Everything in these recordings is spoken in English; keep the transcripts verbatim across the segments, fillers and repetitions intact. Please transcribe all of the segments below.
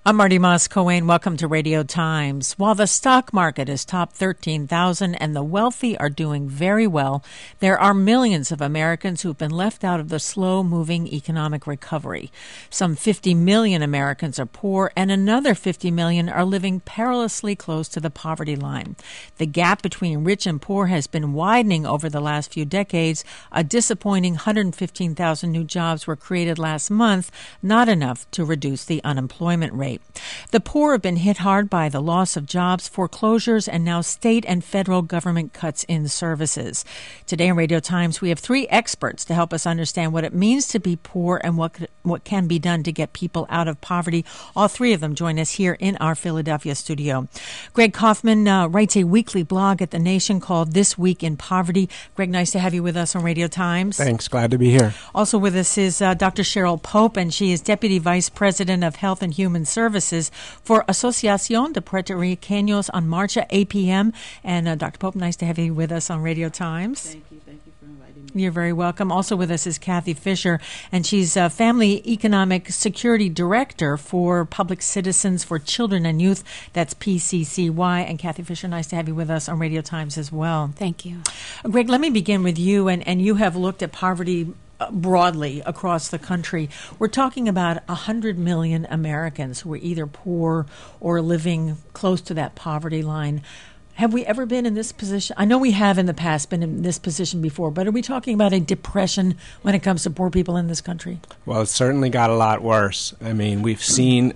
I'm Marty Moss-Coane. Welcome to Radio Times. While the stock market is top thirteen thousand and the wealthy are doing very well, there are millions of Americans who've been left out of the slow-moving economic recovery. Some fifty million Americans are poor, and another fifty million are living perilously close to the poverty line. The gap between rich and poor has been widening over the last few decades. A disappointing one hundred fifteen thousand new jobs were created last month, not enough to reduce the unemployment rate. The poor have been hit hard by the loss of jobs, foreclosures, and now state and federal government cuts in services. Today on Radio Times, we have three experts to help us understand what it means to be poor and what what can be done to get people out of poverty. All three of them join us here in our Philadelphia studio. Greg Kaufman uh, writes a weekly blog at The Nation called This Week in Poverty. Greg, nice to have you with us on Radio Times. Thanks. Glad to be here. Also with us is uh, Doctor Cheryl Pope, and she is Deputy Vice President of Health and Human Services for Asociación de Puertorriqueños en Marcha, A P M. And uh, Doctor Pope, nice to have you with us on Radio Times. Thank you. Thank you for inviting me. You're very welcome. Also with us is Kathy Fisher, and she's uh, Family Economic Security Director for Public Citizens for Children and Youth. That's P C C Y. And Kathy Fisher, nice to have you with us on Radio Times as well. Thank you. Uh, Greg, let me begin with you, and, and you have looked at poverty broadly across the country. We're talking about one hundred million Americans who are either poor or living close to that poverty line. Have we ever been in this position? I know we have in the past been in this position before, but are we talking about a depression when it comes to poor people in this country? Well, it's certainly got a lot worse. I mean, we've seen...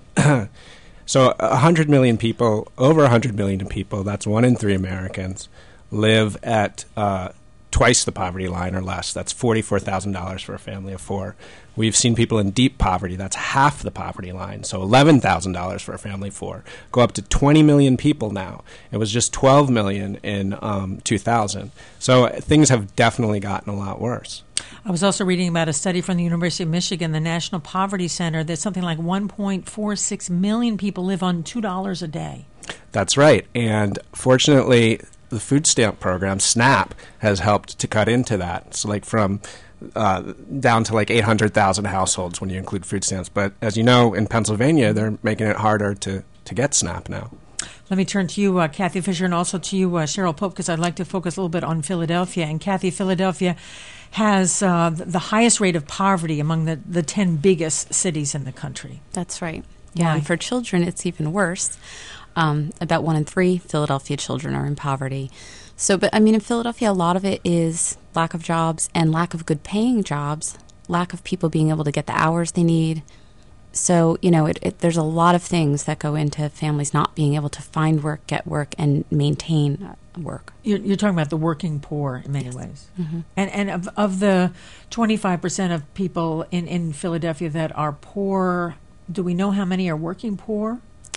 so one hundred million people, over one hundred million people, that's one in three Americans, live at... Uh, twice the poverty line or less. That's forty-four thousand dollars for a family of four. We've seen people in deep poverty. That's half the poverty line. So eleven thousand dollars for a family of four. Go up to twenty million people now. It was just twelve million in um, two thousand. So things have definitely gotten a lot worse. I was also reading about a study from the University of Michigan, the National Poverty Center, that something like one point four six million people live on two dollars a day. That's right. And fortunately, the food stamp program, SNAP, has helped to cut into that. So like from uh, down to like eight hundred thousand households when you include food stamps. But as you know, in Pennsylvania, they're making it harder to, to get SNAP now. Let me turn to you, uh, Kathy Fisher, and also to you, uh, Cheryl Pope, because I'd like to focus a little bit on Philadelphia. And Kathy, Philadelphia has uh, the highest rate of poverty among the, the ten biggest cities in the country. That's right. Yeah, Why? And for children, it's even worse. Um, about one in three Philadelphia children are in poverty. So, but I mean, in Philadelphia, a lot of it is lack of jobs and lack of good paying jobs, lack of people being able to get the hours they need. So, you know, it, it, there's a lot of things that go into families not being able to find work, get work, and maintain work. You're, you're talking about the working poor in many Yes. ways. Mm-hmm. And and of, of the twenty-five percent of people in, in Philadelphia that are poor, do we know how many are working poor?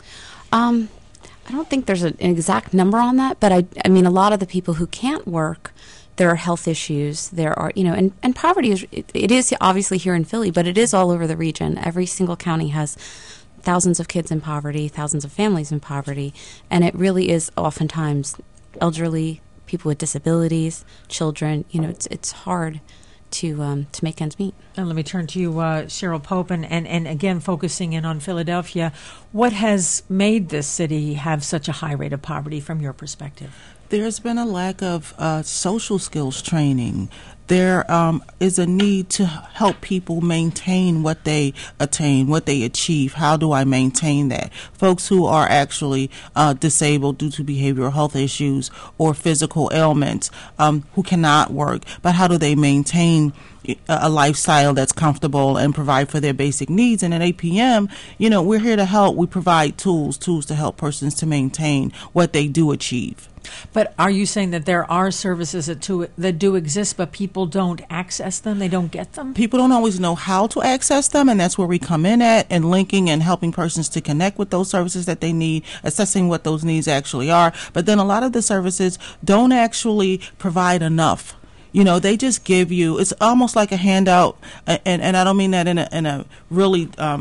Um, I don't think there's an exact number on that, but I, I mean, a lot of the people who can't work, there are health issues. There are, you know, and, and poverty is, it, it is obviously here in Philly, but it is all over the region. Every single county has thousands of kids in poverty, thousands of families in poverty, and it really is oftentimes elderly, people with disabilities, children. You know, it's it's hard to um, to make ends meet. And let me turn to you, uh, Cheryl Pope, and, and, and again focusing in on Philadelphia. What has made this city have such a high rate of poverty from your perspective? There's been a lack of uh, social skills training. There um, is a need to help people maintain what they attain, what they achieve. How do I maintain that? Folks who are actually uh, disabled due to behavioral health issues or physical ailments, um, who cannot work, but how do they maintain a lifestyle that's comfortable and provide for their basic needs? And at A P M, you know, we're here to help. We provide tools, tools to help persons to maintain what they do achieve. But are you saying that there are services that, to, that do exist, but people don't access them? They don't get them? People don't always know how to access them, and that's where we come in at, and linking and helping persons to connect with those services that they need, assessing what those needs actually are. But then a lot of the services don't actually provide enough. You know, they just give you, it's almost like a handout, and, and I don't mean that in a, in a really um,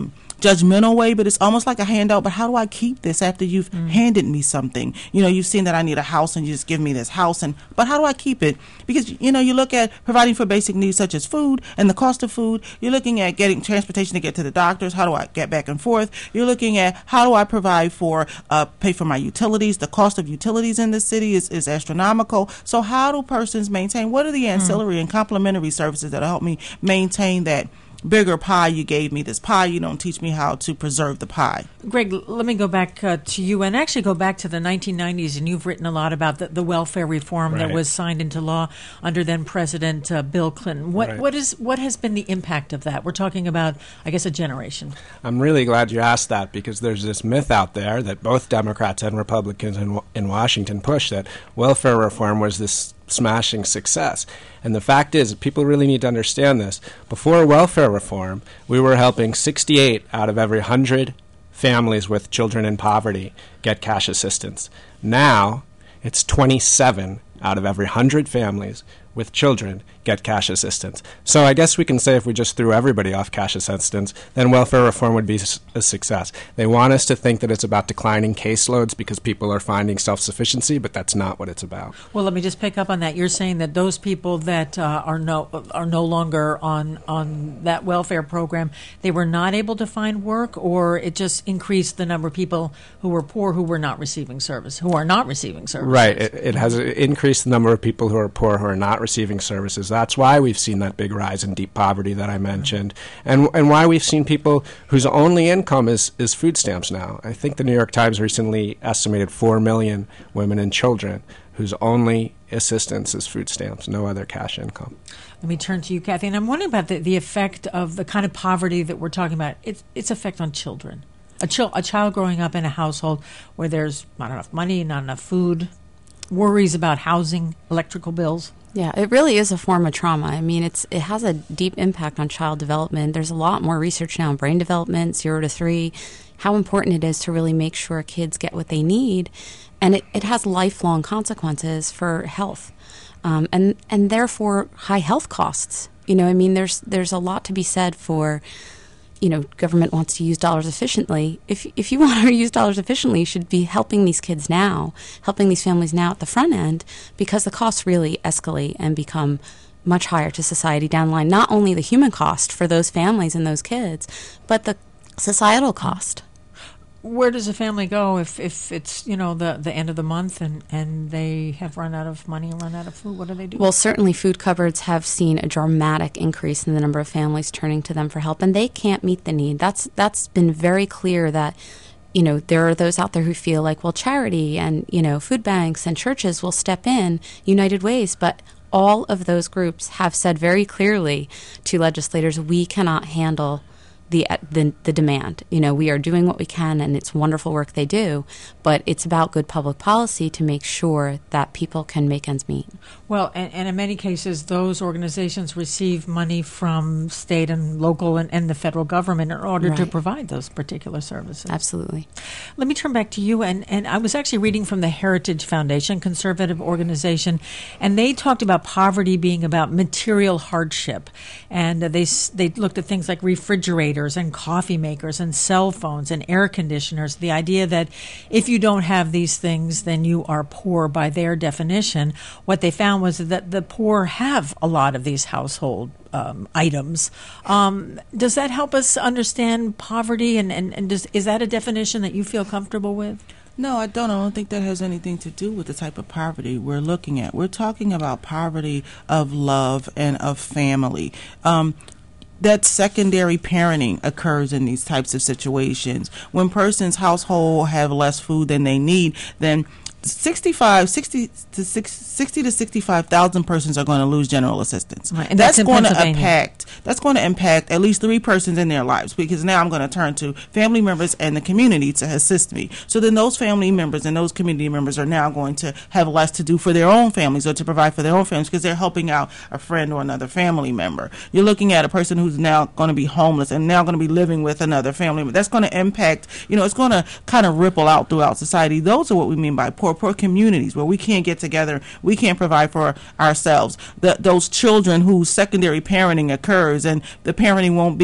judgmental way, but it's almost like a handout. But how do I keep this after you've mm. handed me something? You know, you've seen that I need a house and you just give me this house. And but how do I keep it? Because, you know, you look at providing for basic needs such as food and the cost of food. You're looking at getting transportation to get to the doctors. How do I get back and forth? You're looking at how do I provide for, uh, pay for my utilities? The cost of utilities in the city is, is astronomical. So how do persons maintain? What are the ancillary mm. and complementary services that will help me maintain that bigger pie you gave me? This pie, you don't teach me how to preserve the pie. Greg, let me go back uh, to you and actually go back to the nineteen nineties, and you've written a lot about the, the welfare reform right. that was signed into law under then President uh, Bill Clinton. What right. what is what has been the impact of that? We're talking about, I guess, a generation. I'm really glad you asked that, because there's this myth out there that both Democrats and Republicans in, in Washington push, that welfare reform was this smashing success. And the fact is, people really need to understand this. Before welfare reform, we were helping sixty-eight out of every one hundred families with children in poverty get cash assistance. Now, it's twenty-seven out of every one hundred families with children get cash assistance. So I guess we can say if we just threw everybody off cash assistance, then welfare reform would be a success. They want us to think that it's about declining caseloads because people are finding self-sufficiency, but that's not what it's about. Well, let me just pick up on that. You're saying that those people that uh, are no are no longer on on that welfare program, they were not able to find work, or it just increased the number of people who were poor who were not receiving service, who are not receiving services. Right. It, it has increased the number of people who are poor who are not receiving services. That's why we've seen that big rise in deep poverty that I mentioned, and and why we've seen people whose only income is, is food stamps now. I think the New York Times recently estimated four million women and children whose only assistance is food stamps, no other cash income. Let me turn to you, Kathy, and I'm wondering about the, the effect of the kind of poverty that we're talking about, its, its effect on children. A, chil- a child growing up in a household where there's not enough money, not enough food, worries about housing, electrical bills. Yeah, it really is a form of trauma. I mean, it's it has a deep impact on child development. There's a lot more research now on brain development, zero to three, how important it is to really make sure kids get what they need. And it, it has lifelong consequences for health, um, and, and therefore high health costs. You know, I mean, there's there's a lot to be said for, you know, government wants to use dollars efficiently. If if you want to use dollars efficiently, you should be helping these kids now, helping these families now at the front end, because the costs really escalate and become much higher to society down the line. Not only the human cost for those families and those kids, but the societal cost. Where does a family go if, if it's, you know, the, the end of the month and, and they have run out of money and run out of food? What do they do? Well, certainly food cupboards have seen a dramatic increase in the number of families turning to them for help, and they can't meet the need. That's that's been very clear that, you know, there are those out there who feel like, well, charity and, you know, food banks and churches will step in, United Ways, but all of those groups have said very clearly to legislators, we cannot handle The, the the demand. You know, we are doing what we can, and it's wonderful work they do, but it's about good public policy to make sure that people can make ends meet. Well, and, and in many cases, those organizations receive money from state and local and, and the federal government in order right. to provide those particular services. Absolutely. Let me turn back to you, and, and I was actually reading from the Heritage Foundation, conservative organization, and they talked about poverty being about material hardship, and uh, they they looked at things like refrigerators and coffee makers and cell phones and air conditioners. The idea that if you don't have these things, then you are poor by their definition. What they found was that the poor have a lot of these household um, items. Um, does that help us understand poverty? And, and, and does, is that a definition that you feel comfortable with? No, I don't. I don't think that has anything to do with the type of poverty we're looking at. We're talking about poverty of love and of family. Um, that secondary parenting occurs in these types of situations. When persons' household have less food than they need, then sixty-five, sixty to sixty to sixty-five thousand persons are going to lose general assistance. Right, and that's, that's going to impact. That's going to impact at least three persons in their lives, because now I'm going to turn to family members and the community to assist me. So then those family members and those community members are now going to have less to do for their own families or to provide for their own families because they're helping out a friend or another family member. You're looking at a person who's now going to be homeless and now going to be living with another family member. That's going to impact. You know, it's going to kind of ripple out throughout society. Those are what we mean by poor. Poor communities where we can't get together, we can't provide for ourselves. The, those children whose secondary parenting occurs and the parenting won't be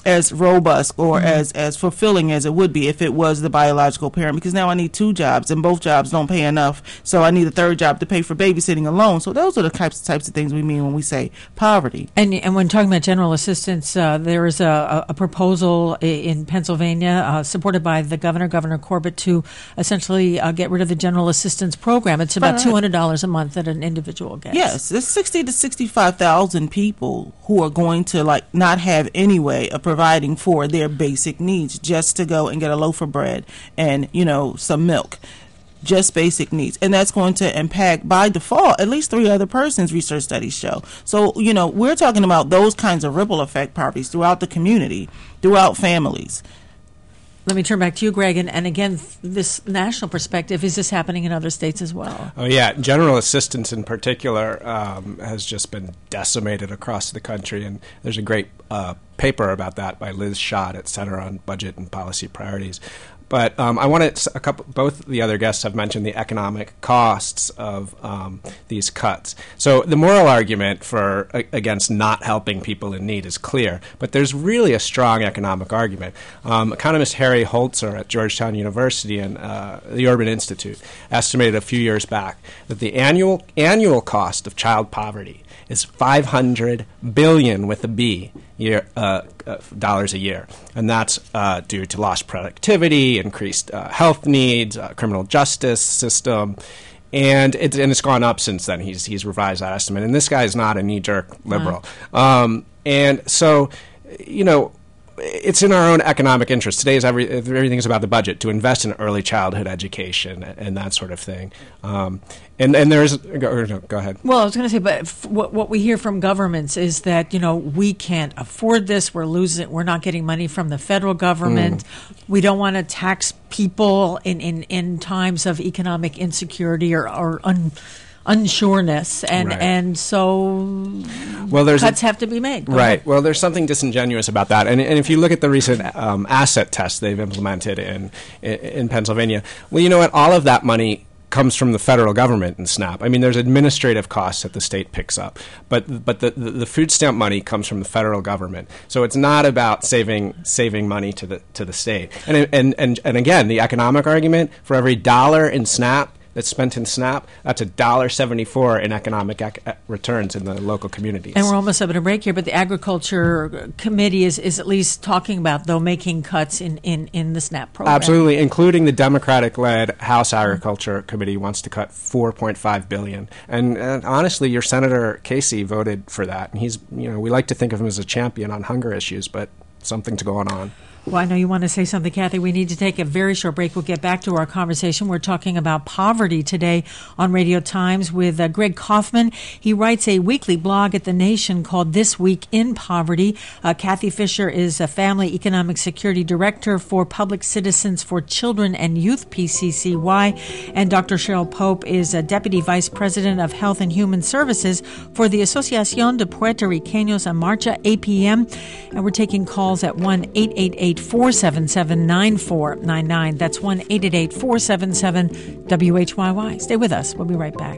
as robust or Mm-hmm. as, as fulfilling as it would be if it was the biological parent, because now I need two jobs and both jobs don't pay enough, so I need a third job to pay for babysitting alone. So those are the types types of things we mean when we say poverty. And and when talking about general assistance, uh, there is a, a proposal i- in Pennsylvania uh, supported by the governor, Governor Corbett, to essentially uh, get rid of the general assistance program. It's about Right. two hundred dollars a month that an individual gets. Yes, there's sixty to sixty-five thousand people who are going to like not have any way of providing for their basic needs, just to go and get a loaf of bread and, you know, some milk. Just basic needs. And that's going to impact, by default, at least three other persons, research studies show. So, you know, we're talking about those kinds of ripple effect poverties throughout the community, throughout families. Let me turn back to you, Greg. And, and again, th- this national perspective, is this happening in other states as well? Oh, yeah. General assistance in particular um, has just been decimated across the country. And there's a great uh, paper about that by Liz Schott at Center on Budget and Policy Priorities. But um, I wanted a couple. Both the other guests have mentioned the economic costs of um, these cuts. So the moral argument for a, against not helping people in need is clear, but there's really a strong economic argument. Um, economist Harry Holzer at Georgetown University and uh, the Urban Institute estimated a few years back that the annual annual cost of child poverty is five hundred billion with a B year uh, uh, dollars a year, and that's uh, due to lost productivity, increased uh, health needs, uh, criminal justice system, and it's and it's gone up since then. He's he's revised that estimate, and this guy is not a knee-jerk liberal, um, and so you know. It's in our own economic interest. Today is every everything is about the budget, to invest in early childhood education and that sort of thing. Um, and and there's go, go ahead. Well, I was going to say, but f- what what we hear from governments is that, you know, we can't afford this. We're losing. We're not getting money from the federal government. Mm. We don't want to tax people in, in, in times of economic insecurity or or un, unsureness, and right. and so well, there's cuts a, have to be made. Go right. ahead. Well, there's something disingenuous about that, and and if you look at the recent um, asset test they've implemented in, in in Pennsylvania, well, you know what? All of that money comes from the federal government in SNAP. I mean, there's administrative costs that the state picks up, but but the, the, the food stamp money comes from the federal government. So it's not about saving saving money to the to the state. And and and and again, the economic argument, for every dollar in SNAP that's spent in SNAP, that's a dollar seventy-four in economic ac- returns in the local communities. And we're almost up at a break here, but the Agriculture Committee is, is at least talking about, though, making cuts in, in, in the SNAP program. Absolutely, including the Democratic-led House Agriculture Committee wants to cut four point five billion dollars. And, and honestly, your Senator Casey voted for that. And he's, you know, we like to think of him as a champion on hunger issues, but something's going on. Well, I know you want to say something, Kathy. We need to take a very short break. We'll get back to our conversation. We're talking about poverty today on Radio Times with uh, Greg Kaufman. He writes a weekly blog at The Nation called This Week in Poverty. Uh, Kathy Fisher is a Family Economic Security Director for Public Citizens for Children and Youth, P C C Y. And Doctor Cheryl Pope is a Deputy Vice President of Health and Human Services for the Asociación de Puerto Riqueños en Marcha, A P M. And we're taking calls at one eight eight eight, four seven seven, nine four nine nine. That's one eight eight eight, four seven seven, W H Y Y. Stay with us. We'll be right back.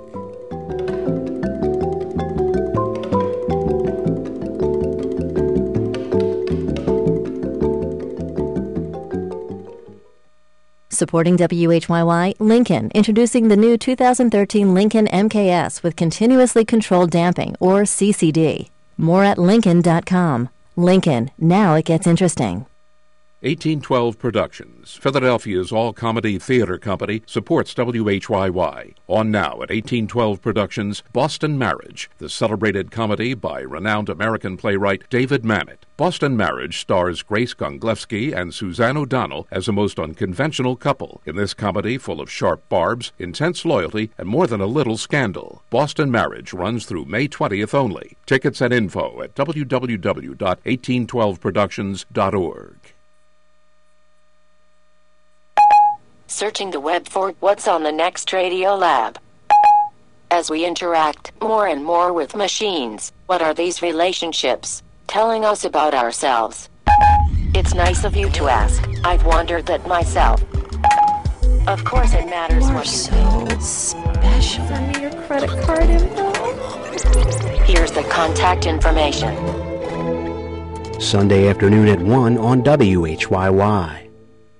Supporting W H Y Y, Lincoln, introducing the new two thousand thirteen Lincoln M K S with continuously controlled damping, or C C D. More at Lincoln dot com. Lincoln, now it gets interesting. eighteen twelve Productions, Philadelphia's all-comedy theater company, supports W H Y Y. On now at eighteen twelve Productions, Boston Marriage, the celebrated comedy by renowned American playwright David Mamet. Boston Marriage stars Grace Gonglewski and Suzanne O'Donnell as a most unconventional couple. In this comedy full of sharp barbs, intense loyalty, and more than a little scandal. Boston Marriage runs through May twentieth only. Tickets and info at w w w dot eighteen twelve productions dot org. Searching the web for what's on the next Radio Lab. As we interact more and more with machines, what are these relationships telling us about ourselves? It's nice of you to ask. I've wondered that myself. Of course it matters You are what you so think. special. Send me your credit card info. Here's the contact information. Sunday afternoon at one on W H Y Y.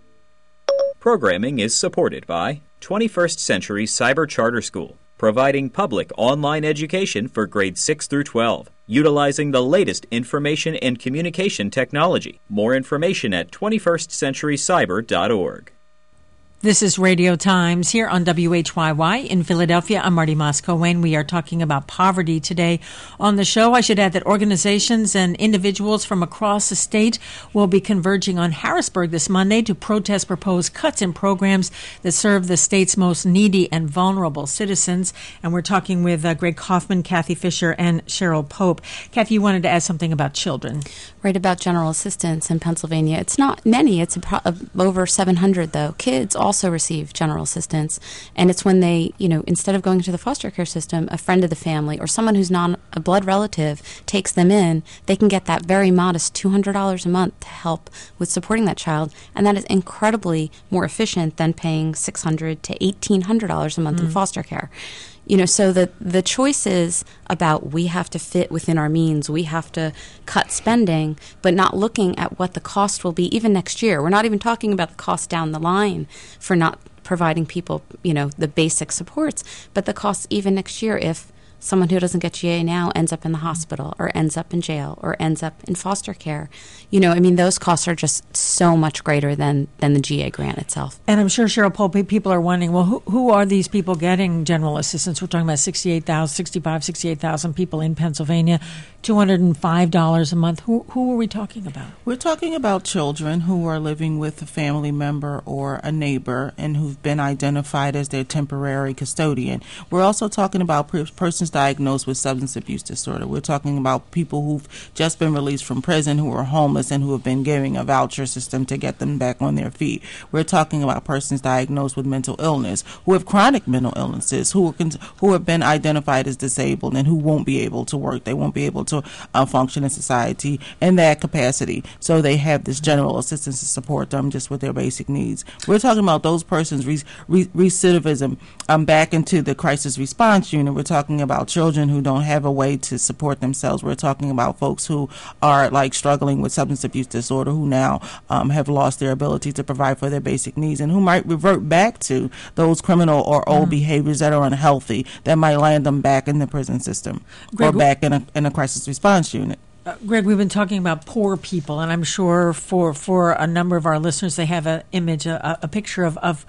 Programming is supported by twenty-first Century Cyber Charter School, providing public online education for grades six through twelve, utilizing the latest information and communication technology. More information at twenty-first century cyber dot org. This is Radio Times here on W H Y Y in Philadelphia. I'm Marty Moscow-Wayne. We are talking about poverty today on the show. I should add that organizations and individuals from across the state will be converging on Harrisburg this Monday to protest proposed cuts in programs that serve the state's most needy and vulnerable citizens. And we're talking with uh, Greg Kaufman, Kathy Fisher, and Cheryl Pope. Kathy, you wanted to add something about children. Right, about general assistance in Pennsylvania. It's not many. It's a pro- over seven hundred, though. Kids also receive general assistance, and it's when they, you know, instead of going to the foster care system, a friend of the family or someone who's not a blood relative takes them in, they can get that very modest two hundred dollars a month to help with supporting that child, and that is incredibly more efficient than paying six hundred dollars to eighteen hundred dollars a month mm. in foster care. You know, so the, the choice is about we have to fit within our means, we have to cut spending, but not looking at what the cost will be even next year. We're not even talking about the cost down the line for not providing people, you know, the basic supports, but the costs even next year if someone who doesn't get G A now ends up in the hospital or ends up in jail or ends up in foster care. You know, I mean, those costs are just so much greater than, than the G A grant itself. And I'm sure, Cheryl Pope, people are wondering, well, who, who are these people getting general assistance? We're talking about sixty-eight thousand, sixty-five, sixty-eight thousand people in Pennsylvania, two hundred five dollars a month. Who, who are we talking about? We're talking about children who are living with a family member or a neighbor and who've been identified as their temporary custodian. We're also talking about per- persons diagnosed with substance abuse disorder. We're talking about people who've just been released from prison, who are homeless, and who have been given a voucher system to get them back on their feet. We're talking about persons diagnosed with mental illness, who have chronic mental illnesses, who are con- who have been identified as disabled and who won't be able to work. They won't be able to uh, function in society in that capacity. So they have this general assistance to support them just with their basic needs. We're talking about those persons re- re- recidivism um, back into the crisis response unit. We're talking about children who don't have a way to support themselves. We're talking about folks who are like struggling with substance abuse disorder, who now um, have lost their ability to provide for their basic needs and who might revert back to those criminal or old mm. behaviors that are unhealthy that might land them back in the prison system Greg, or back in a, in a crisis response unit. Uh, Greg, we've been talking about poor people, and I'm sure for, for a number of our listeners, they have an image, a, a picture of, of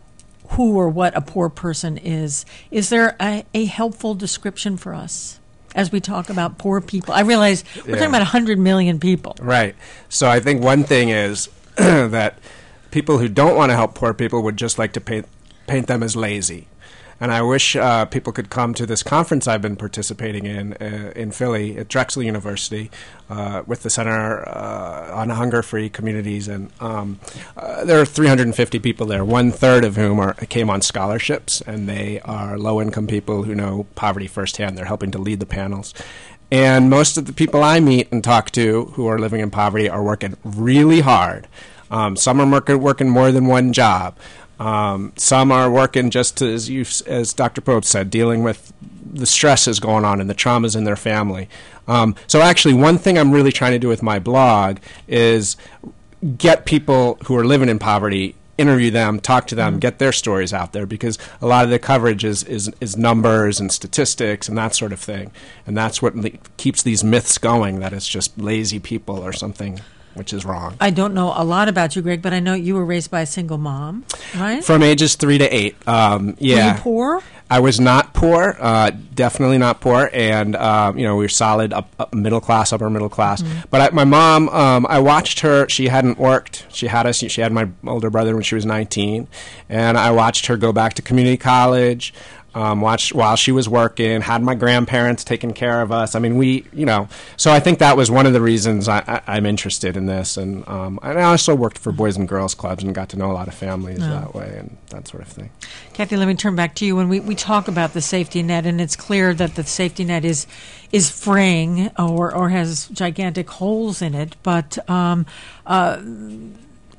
who or what a poor person is. Is there a, a helpful description for us as we talk about poor people? I realize we're yeah. talking about one hundred million people. Right. So I think one thing is that people who don't want to help poor people would just like to paint, paint them as lazy. And I wish uh, people could come to this conference I've been participating in uh, in Philly at Drexel University uh, with the Center uh, on Hunger-Free Communities. And um, uh, there are three hundred fifty people there, one-third of whom are came on scholarships, and they are low-income people who know poverty firsthand. They're helping to lead the panels. And most of the people I meet and talk to who are living in poverty are working really hard. Um, some are working, working more than one job. Um, some are working just to, as you, as Doctor Pope said, dealing with the stresses going on and the traumas in their family. Um, so actually, one thing I'm really trying to do with my blog is get people who are living in poverty, interview them, talk to them, mm-hmm. get their stories out there, because a lot of the coverage is, is, is numbers and statistics and that sort of thing. And that's what le- keeps these myths going, that it's just lazy people or something, which is wrong. I don't know a lot about you, Greg, but I know you were raised by a single mom, right? From ages three to eight. Um, yeah. Were you poor? I was not poor, uh, definitely not poor, and uh, you know, we were solid up, up middle class, upper middle class. Mm-hmm. But I, my mom, um, I watched her. She hadn't worked. She had us. She had my older brother when she was nineteen, and I watched her go back to community college. Um, watched while she was working, had my grandparents taking care of us. I mean, we, you know, so I think that was one of the reasons I, I, I'm interested in this. And, um, and I also worked for Boys and Girls Clubs and got to know a lot of families oh. that way and that sort of thing. Kathy, let me turn back to you. When we, we talk about the safety net, and it's clear that the safety net is is fraying or, or has gigantic holes in it, but um, uh,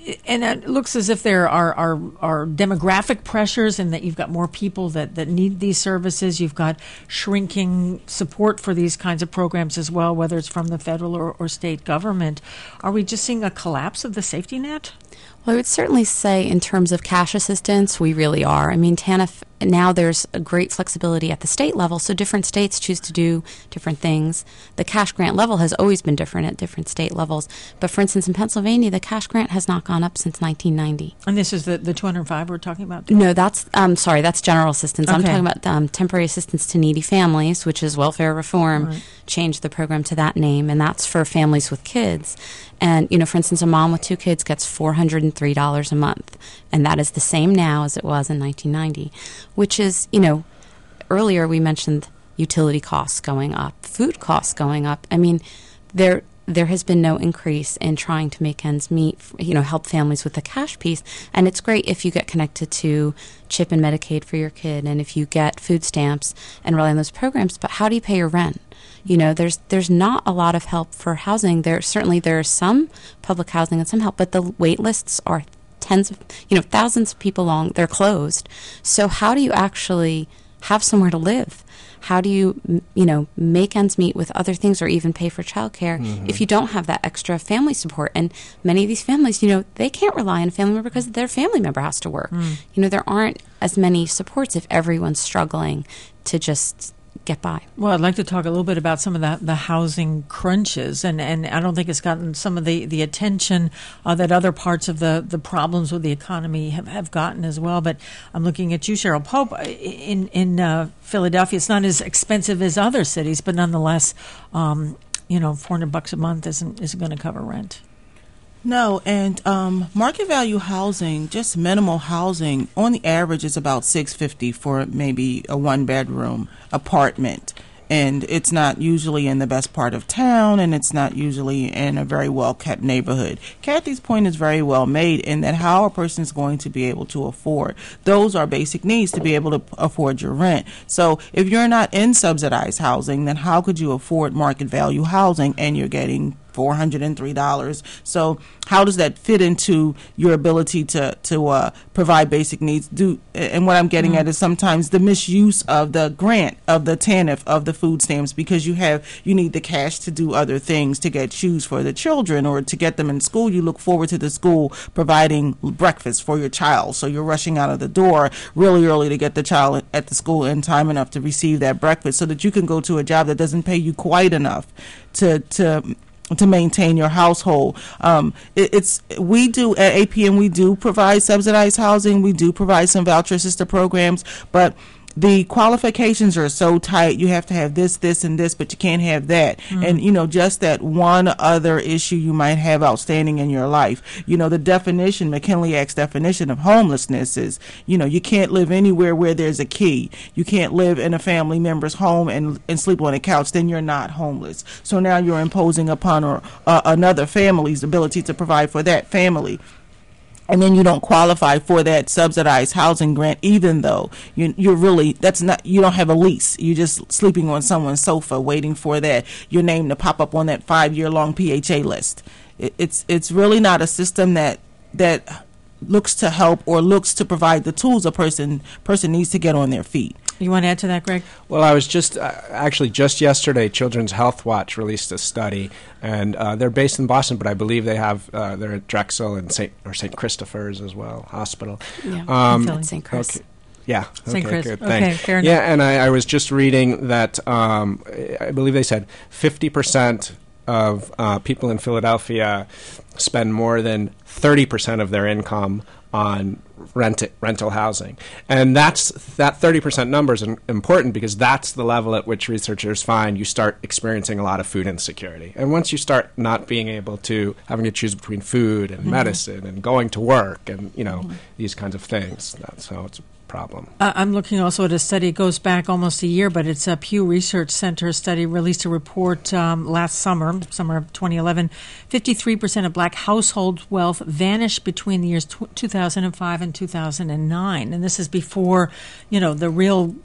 And it looks as if there are, are, are demographic pressures and that you've got more people that, that need these services. You've got shrinking support for these kinds of programs as well, whether it's from the federal or, or state government. Are we just seeing a collapse of the safety net? Well, I would certainly say in terms of cash assistance, we really are. I mean, TANF, now there's a great flexibility at the state level, so different states choose to do different things. The cash grant level has always been different at different state levels. But for instance, in Pennsylvania, the cash grant has not gone up since nineteen ninety. And this is the, the two hundred five we're talking about? No, that's, um, sorry, that's general assistance. Okay. I'm talking about um, temporary assistance to needy families, which is welfare reform, Right. changed the program to that name, and that's for families with kids. And, you know, for instance, a mom with two kids gets four hundred three dollars a month, and that is the same now as it was in nineteen ninety, which is, you know, earlier we mentioned utility costs going up, food costs going up. I mean, there there has been no increase in trying to make ends meet, you know, help families with the cash piece. And it's great if you get connected to CHIP and Medicaid for your kid, and if you get food stamps and rely on those programs, but how do you pay your rent? You know, there's there's not a lot of help for housing. There certainly there is some public housing and some help, but the wait lists are tens of, you know, thousands of people long. They're closed. So how do you actually have somewhere to live? How do you, you know, make ends meet with other things or even pay for childcare mm-hmm. if you don't have that extra family support? And many of these families, you know, they can't rely on a family member because their family member has to work. Mm. You know, there aren't as many supports if everyone's struggling to just get by. Well, I'd like to talk a little bit about some of the, the housing crunches, and, and I don't think it's gotten some of the, the attention uh, that other parts of the, the problems with the economy have, have gotten as well. But I'm looking at you, Cheryl Pope. In, in uh, Philadelphia, it's not as expensive as other cities, but nonetheless, um, you know, four hundred bucks a month isn't, isn't going to cover rent. No, and um, market value housing, just minimal housing, on the average is about six hundred fifty dollars for maybe a one-bedroom apartment. And it's not usually in the best part of town, and it's not usually in a very well-kept neighborhood. Kathy's point is very well made in that how a person is going to be able to afford. Those are basic needs to be able to afford your rent. So if you're not in subsidized housing, then how could you afford market value housing and you're getting four hundred three dollars? So how does that fit into your ability to to uh, provide basic needs? Do and what I'm getting mm-hmm. at is sometimes the misuse of the grant, of the TANF, of the food stamps, because you have you need the cash to do other things, to get shoes for the children or to get them in school. You look forward to the school providing breakfast for your child, so you're rushing out of the door really early to get the child at the school in time enough to receive that breakfast, so that you can go to a job that doesn't pay you quite enough to to. to maintain your household. Um, it, it's we do at A P M, we do provide subsidized housing. We do provide some voucher assisted programs, but the qualifications are so tight. You have to have this, this, and this, but you can't have that. Mm-hmm. And, you know, just that one other issue you might have outstanding in your life. You know, the definition, McKinley Act's definition of homelessness is, you know, you can't live anywhere where there's a key. You can't live in a family member's home and, and sleep on a couch. Then you're not homeless. So now you're imposing upon or, uh, another family's ability to provide for that family. And then you don't qualify for that subsidized housing grant, even though you, you're really, that's not, you don't have a lease. You're just sleeping on someone's sofa waiting for that, your name to pop up on that five-year-long P H A list. It, it's it's really not a system that that looks to help or looks to provide the tools a person person needs to get on their feet. You want to add to that, Greg? Well, I was just, uh, actually just yesterday, Children's Health Watch released a study, and uh, they're based in Boston, but I believe they have, uh, they're at Drexel and Saint or Saint Christopher's as well, hospital. Yeah, um, Saint Chris. Okay. Yeah. Saint Okay, Chris. good. Okay, Thanks. fair enough. Yeah, and I, I was just reading that um, I believe they said fifty percent of uh, people in Philadelphia spend more than thirty percent of their income on rent rental housing. And that's that thirty percent number is important because that's the level at which researchers find you start experiencing a lot of food insecurity. And once you start not being able to, having to choose between food and mm-hmm. medicine and going to work and, you know, mm-hmm. these kinds of things, that's how it's a problem. Uh, I'm looking also at a study. It goes back almost a year, but it's a Pew Research Center study released a report um, last summer, summer of twenty eleven. fifty-three percent of black household wealth vanished between the years tw- two thousand five and two thousand nine. And this is before, you know, the real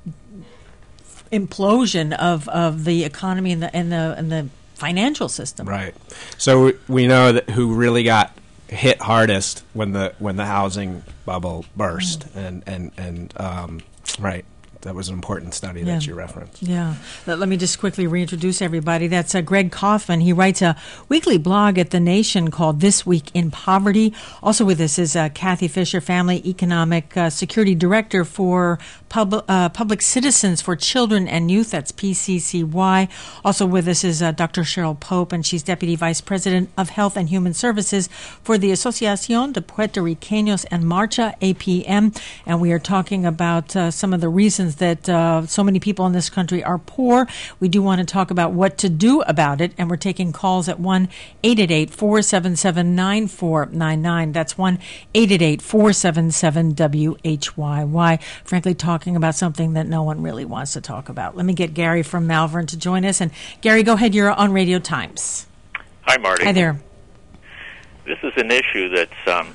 implosion of, of the economy and the, and the, and the financial system. Right. So we know that who really got hit hardest when the when the housing bubble burst, mm. and and and um, right. That was an important study yeah. that you referenced. Yeah. Let, let me just quickly reintroduce everybody. That's uh, Greg Kaufman. He writes a weekly blog at The Nation called This Week in Poverty. Also with us is uh, Kathy Fisher, Family Economic uh, Security Director for Pub- uh, Public Citizens for Children and Youth. That's P C C Y. Also with us is uh, Doctor Cheryl Pope, and she's Deputy Vice President of Health and Human Services for the Asociación de Puerto Riqueños en Marcha, A P M. And we are talking about uh, some of the reasons that uh, so many people in this country are poor. We do want to talk about what to do about it, and we're taking calls at one eight eight eight, four seven seven, nine four nine nine. That's one eight eight eight, four seven seven, W H Y Y. Frankly, talking about something that no one really wants to talk about. Let me get Gary from Malvern to join us. And Gary, go ahead. You're on Radio Times. Hi, Marty. Hi there. This is an issue that's, um,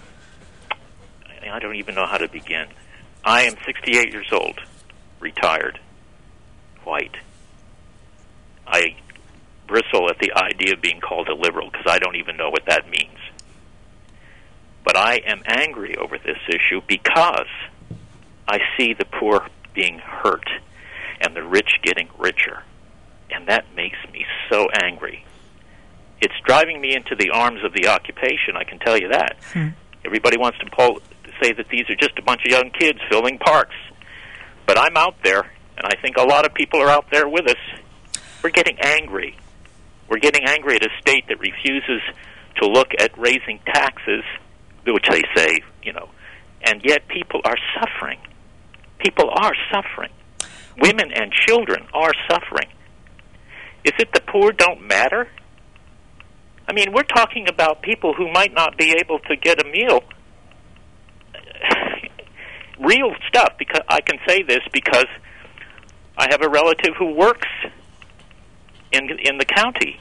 I don't even know how to begin. I am sixty-eight years old. Retired, white. I bristle at the idea of being called a liberal because I don't even know what that means. But I am angry over this issue because I see the poor being hurt and the rich getting richer. And that makes me so angry. It's driving me into the arms of the occupation, I can tell you that. Hmm. Everybody wants to pull, say that these are just a bunch of young kids filling parks. But I'm out there, and I think a lot of people are out there with us. We're getting angry. We're getting angry at a state that refuses to look at raising taxes, which they say, you know, and yet people are suffering. People are suffering. Women and children are suffering. Is it the poor don't matter? I mean, we're talking about people who might not be able to get a meal. Real stuff, because I can say this because I have a relative who works in in the county,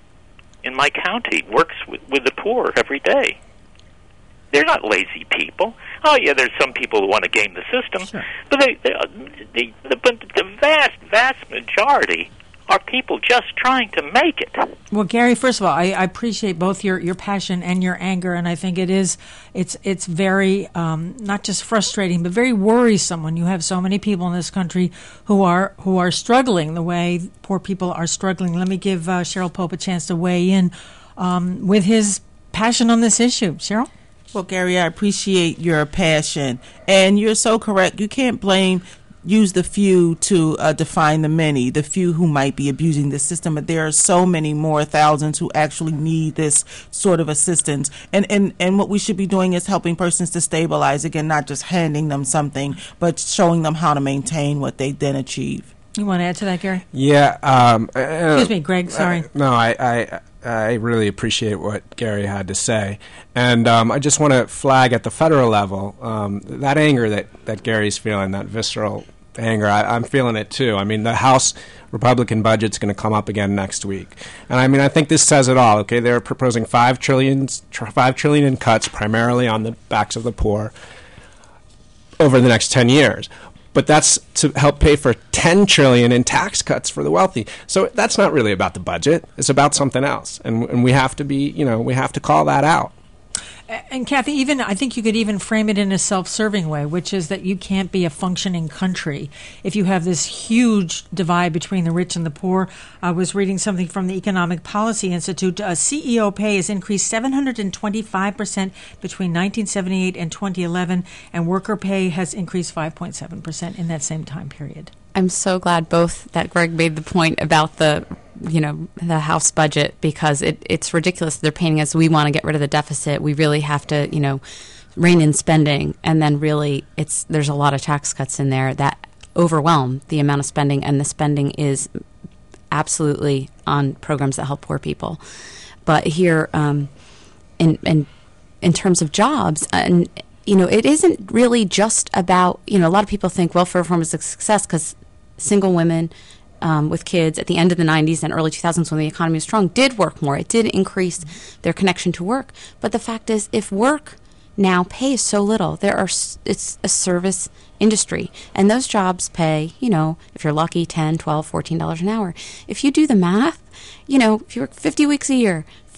in my county, works with, with the poor every day. They're not lazy people. Oh, yeah, there's some people who want to game the system, sure. but they, they, the, the, the, the vast, vast majority are people just trying to make it. Well, Gary, first of all, I, I appreciate both your, your passion and your anger, and I think it is it's it's very um, not just frustrating, but very worrisome when you have so many people in this country who are who are struggling the way poor people are struggling. Let me give uh, Cheryl Pope a chance to weigh in um, with his passion on this issue. Cheryl? Well, Gary, I appreciate your passion, and you're so correct. You can't blame use the few to uh, define the many, the few who might be abusing the system, but there are so many more thousands who actually need this sort of assistance. And, and, and what we should be doing is helping persons to stabilize, again, not just handing them something, but showing them how to maintain what they then achieve. You want to add to that, Gary? Yeah. Um, Excuse me, Greg, sorry. Uh, no, I, I I really appreciate what Gary had to say. And um, I just want to flag at the federal level, um, that anger that, that Gary's feeling, that visceral anger, I, I'm feeling it too. I mean, the House Republican budget's going to come up again next week. And I mean, I think this says it all, okay? They're proposing five trillion dollars, five trillion dollars in cuts primarily on the backs of the poor over the next ten years. But that's to help pay for ten trillion dollars in tax cuts for the wealthy. So that's not really about the budget. It's about something else. And and we have to be, you know, we have to call that out. And Kathy, even I think you could even frame it in a self-serving way, which is that you can't be a functioning country if you have this huge divide between the rich and the poor. I was reading something from the Economic Policy Institute. Uh, C E O pay has increased seven hundred twenty-five percent between nineteen seventy-eight and twenty eleven, and worker pay has increased five point seven percent in that same time period. I'm so glad both that Greg made the point about the, you know, the House budget, because it, it's ridiculous. They're painting us, we want to get rid of the deficit. We really have to, you know, rein in spending. And then really it's there's a lot of tax cuts in there that overwhelm the amount of spending, and the spending is absolutely on programs that help poor people. But here, um, in, in, in terms of jobs, and you know, it isn't really just about, you know, a lot of people think welfare reform is a success because single women um, with kids at the end of the nineties and early two thousands when the economy was strong did work more. It did increase their connection to work. But the fact is, if work now pays so little, there are it's a service industry, and those jobs pay, you know, if you're lucky, ten, twelve, fourteen dollars an hour. If you do the math, you know, if you work fifty weeks a year,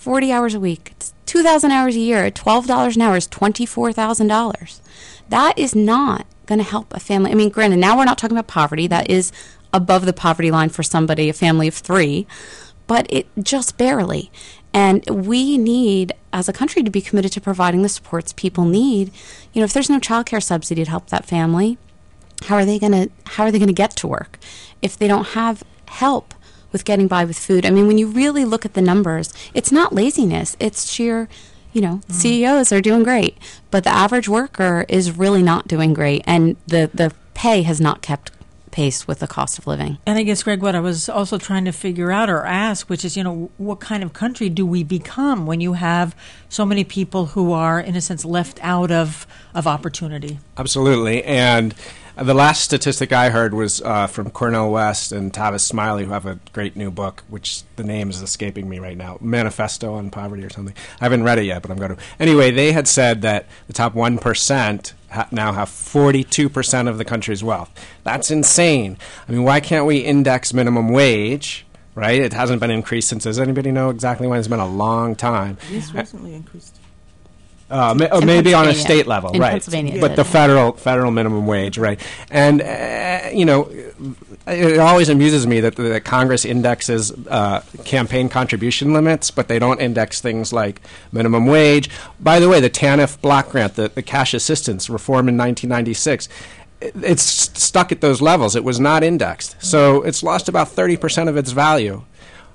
forty hours a week. It's two thousand hours a year. At twelve dollars an hour is twenty-four thousand dollars. That is not going to help a family. I mean, granted, now we're not talking about poverty. That is above the poverty line for somebody, a family of three, but it just barely. And we need, as a country, to be committed to providing the supports people need. You know, if there's no child care subsidy to help that family, how are they going to how are they going to get to work? If they don't have help with getting by with food. I mean, when you really look at the numbers, it's not laziness. It's sheer, you know, mm. C E Os are doing great, but the average worker is really not doing great, and the, the pay has not kept pace with the cost of living. And I guess, Greg, what I was also trying to figure out or ask, which is, you know, what kind of country do we become when you have so many people who are, in a sense, left out of, of opportunity? Absolutely. And the last statistic I heard was uh, from Cornel West and Tavis Smiley, who have a great new book, which the name is escaping me right now, Manifesto on Poverty or something. I haven't read it yet, but I'm going to. Anyway, they had said that the top one percent ha- now have forty-two percent of the country's wealth. That's insane. I mean, why can't we index minimum wage, right? It hasn't been increased since. Does anybody know exactly when? It's been a long time. It's recently increased. Uh, ma- maybe on a state level, in right? Pennsylvania, but the federal federal minimum wage, right? And uh, you know, it always amuses me that, that Congress indexes uh, campaign contribution limits, but they don't index things like minimum wage. By the way, the TANF block grant, the, the cash assistance reform in nineteen ninety-six. It's stuck at those levels. It was not indexed, so it's lost about thirty percent of its value.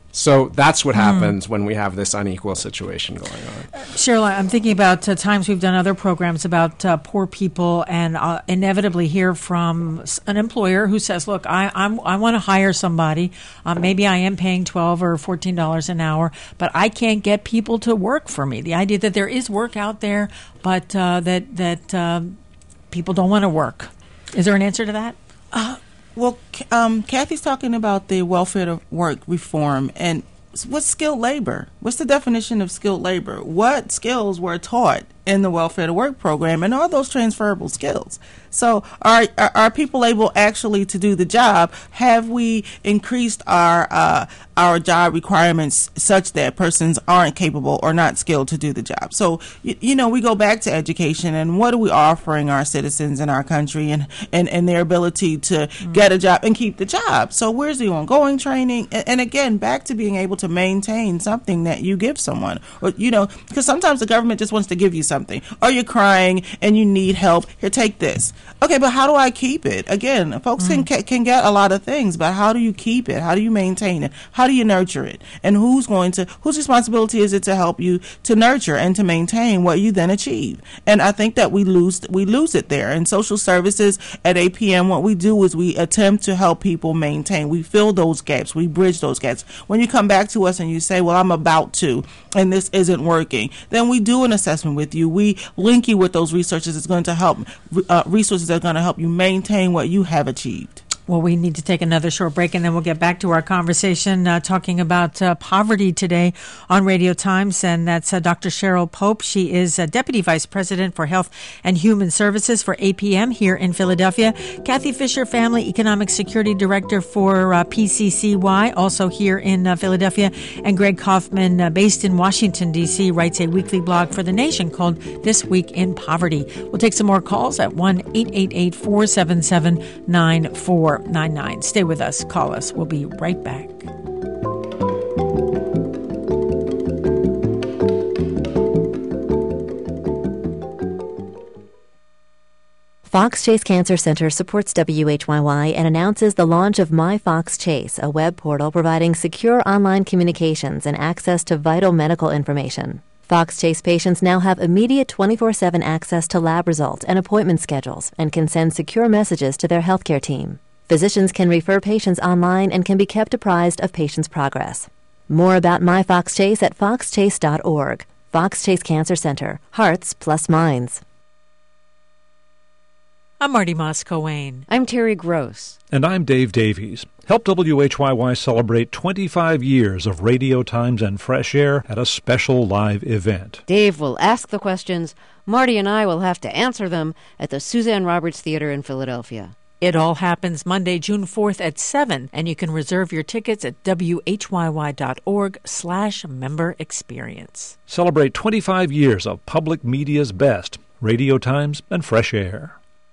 So that's what happens mm. when we have this unequal situation going on. Cheryl, I'm thinking about uh, times we've done other programs about uh, poor people, and uh, inevitably hear from an employer who says, look, I I'm, I want to hire somebody. Uh, maybe I am paying twelve dollars or fourteen dollars an hour, but I can't get people to work for me. The idea that there is work out there, but uh, that, that uh, people don't want to work. Is there an answer to that? Uh, Well, um, Kathy's talking about the welfare to work reform, and what's skilled labor? What's the definition of skilled labor? What skills were taught in the welfare to work program, and are those transferable skills? So are, are, are people able actually to do the job? Have we increased our uh, our job requirements such that persons aren't capable or not skilled to do the job? So, you, you know, we go back to education, and what are we offering our citizens in our country, and, and, and their ability to mm-hmm. get a job and keep the job? So where's the ongoing training? And, and again, back to being able to maintain something that you give someone. Or, you know, because sometimes the government just wants to give you something. Or you're crying and you need help. Here, take this. Okay, but how do I keep it? Again, folks mm. can can get a lot of things, but how do you keep it? How do you maintain it? How do you nurture it? And who's going to, whose responsibility is it to help you to nurture and to maintain what you then achieve? And I think that we lose we lose it there. In social services at A P M, what we do is we attempt to help people maintain. We fill those gaps. We bridge those gaps. When you come back to us and you say, well, I'm about to, and this isn't working, then we do an assessment with you. We link you with those researchers that's going to help, uh, resources that are going to help you maintain what you have achieved. Well, we need to take another short break, and then we'll get back to our conversation uh, talking about uh, poverty today on Radio Times. And that's uh, Doctor Cheryl Pope. She is uh, Deputy Vice President for Health and Human Services for A P M here in Philadelphia. Kathy Fisher, Family Economic Security Director for uh, P C C Y, also here in uh, Philadelphia. And Greg Kaufman, uh, based in Washington, D C, writes a weekly blog for The Nation called This Week in Poverty. We'll take some more calls at one eight eight eight, four seven seven, nine four nine nine. Stay with us. Call us. We'll be right back. Fox Chase Cancer Center supports W H Y Y and announces the launch of My Fox Chase, a web portal providing secure online communications and access to vital medical information. Fox Chase patients now have immediate twenty-four seven access to lab results and appointment schedules and can send secure messages to their healthcare team. Physicians can refer patients online and can be kept apprised of patients' progress. More about My Fox Chase at fox chase dot org. Fox Chase Cancer Center. Hearts plus minds. I'm Marty Moss-Coane. I'm Terry Gross. And I'm Dave Davies. Help W H Y Y celebrate twenty-five years of Radio Times and Fresh Air at a special live event. Dave will ask the questions. Marty and I will have to answer them at the Suzanne Roberts Theater in Philadelphia. It all happens Monday, June fourth at seven, and you can reserve your tickets at whyy.org slash member experience. Celebrate twenty-five years of public media's best, Radio Times and Fresh Air.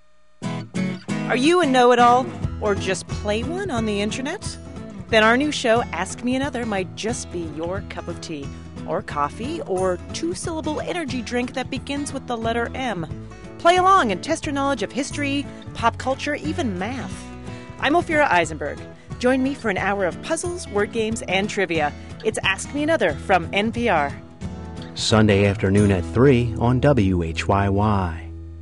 Are you a know-it-all or just play one on the internet? Then our new show, Ask Me Another, might just be your cup of tea, or coffee, or two-syllable energy drink that begins with the letter M. Play along and test your knowledge of history, pop culture, even math. I'm Ophira Eisenberg. Join me for an hour of puzzles, word games, and trivia. It's Ask Me Another from N P R. Sunday afternoon at three on W H Y Y.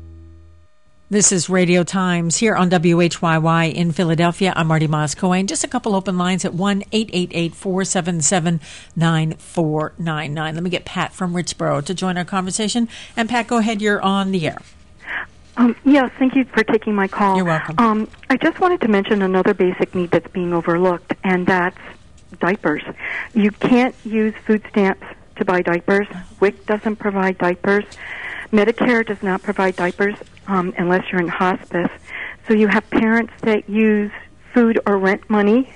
This is Radio Times here on W H Y Y in Philadelphia. I'm Marty Moss-Cohen. Just a couple open lines at one eight eight eight, four seven seven, nine four nine nine. Let me get Pat from Richboro to join our conversation. And Pat, go ahead. You're on the air. Um, yes, thank you for taking my call. You're welcome. Um, I just wanted to mention another basic need that's being overlooked, and that's diapers. You can't use food stamps to buy diapers. W I C doesn't provide diapers. Medicare does not provide diapers um, unless you're in hospice. So you have parents that use food or rent money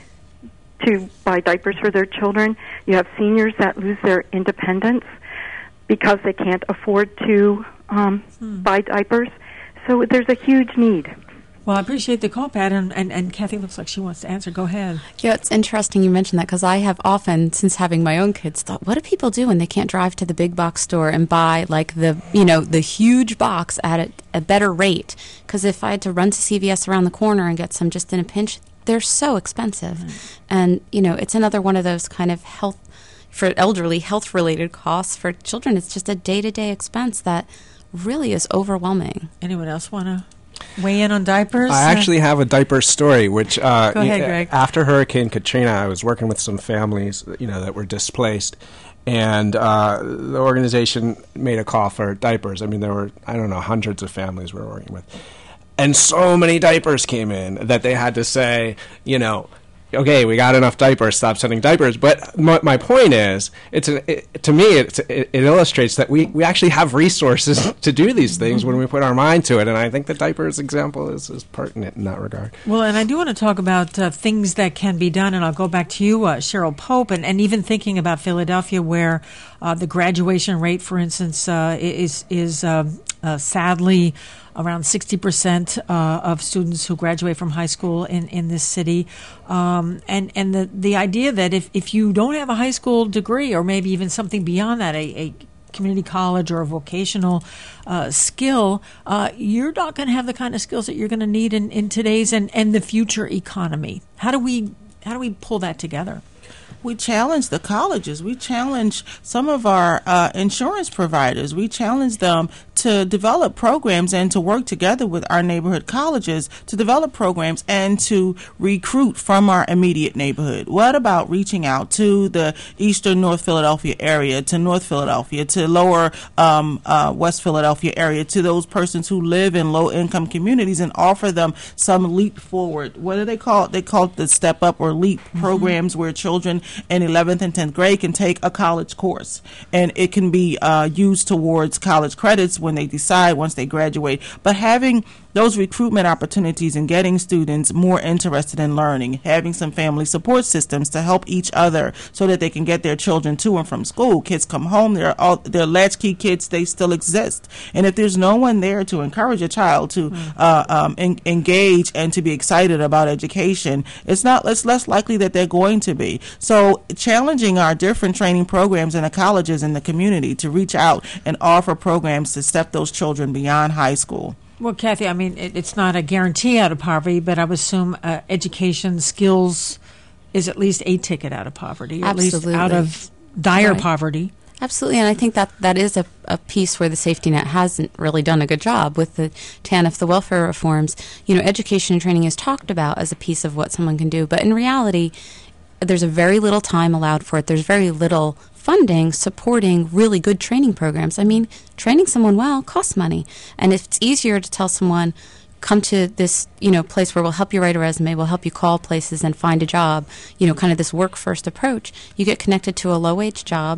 to buy diapers for their children. You have seniors that lose their independence because they can't afford to um, hmm. buy diapers. So there's a huge need. Well, I appreciate the call, Pat, and, and, and Kathy looks like she wants to answer. Go ahead. Yeah, it's interesting you mentioned that because I have often, since having my own kids, thought, what do people do when they can't drive to the big box store and buy like the, you know, the huge box at a, a better rate? Because if I had to run to C V S around the corner and get some just in a pinch, they're so expensive. Mm. And, you know, it's another one of those kind of health, for elderly, health-related costs. For children, it's just a day-to-day expense that really is overwhelming. Anyone else want to weigh in on diapers? I actually have a diaper story, which uh, Go ahead, Greg. After Hurricane Katrina, I was working with some families, you know, that were displaced, and uh, the organization made a call for diapers. I mean, there were, I don't know, hundreds of families we were working with, and so many diapers came in that they had to say, you know, okay, we got enough diapers, stop sending diapers. But my, my point is, it's an, it, to me, it's, it, it illustrates that we, we actually have resources to do these things when we put our mind to it. And I think the diapers example is, is pertinent in that regard. Well, and I do want to talk about uh, things that can be done. And I'll go back to you, uh, Cheryl Pope, and, and even thinking about Philadelphia, where uh, the graduation rate, for instance, uh, is, is uh, uh, sadly around sixty percent uh, of students who graduate from high school in, in this city. Um, and and the, the idea that if, if you don't have a high school degree, or maybe even something beyond that, a, a community college or a vocational uh, skill, uh, you're not going to have the kind of skills that you're going to need in, in today's and, and the future economy. How do we how do we pull that together? We challenge the colleges. We challenge some of our uh, insurance providers. We challenge them to develop programs and to work together with our neighborhood colleges to develop programs and to recruit from our immediate neighborhood. What about reaching out to the eastern North Philadelphia area, to North Philadelphia, to lower um, uh, West Philadelphia area, to those persons who live in low-income communities and offer them some leap forward? What do they call it? They call it the Step Up or LEAP mm-hmm. programs, where children in eleventh and tenth grade can take a college course, and it can be uh, used towards college credits when they decide once they graduate. But having those recruitment opportunities and getting students more interested in learning, having some family support systems to help each other so that they can get their children to and from school. Kids come home, they're all they're latchkey kids, they still exist. And if there's no one there to encourage a child to mm-hmm. uh, um, en- engage and to be excited about education, it's not it's less likely that they're going to be. So challenging our different training programs in the colleges and the community to reach out and offer programs to step those children beyond high school. Well, Kathy, I mean, it, it's not a guarantee out of poverty, but I would assume uh, education, skills is at least a ticket out of poverty, or Absolutely. At least out of dire right. poverty. Absolutely, and I think that that is a, a piece where the safety net hasn't really done a good job with the T A N F, the welfare reforms. You know, education and training is talked about as a piece of what someone can do, but in reality, there's a very little time allowed for it. There's very little funding supporting really good training programs. I mean, training someone well costs money. And if it's easier to tell someone, come to this, you know, place where we'll help you write a resume, we'll help you call places and find a job, you know, kind of this work-first approach, you get connected to a low-wage job,